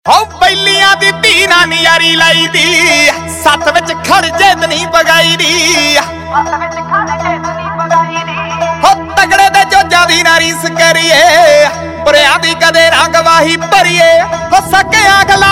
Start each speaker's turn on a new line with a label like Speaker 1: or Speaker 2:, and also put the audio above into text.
Speaker 1: हो बैलियां दी धी ना नियारी लाई दी सत्त विच खड़ जेत नहीं पगाई दी हो तगड़े दे जोजा दी ना रीस करिए बुरियां दी कदे ना गवाही भरिए हो सके अगला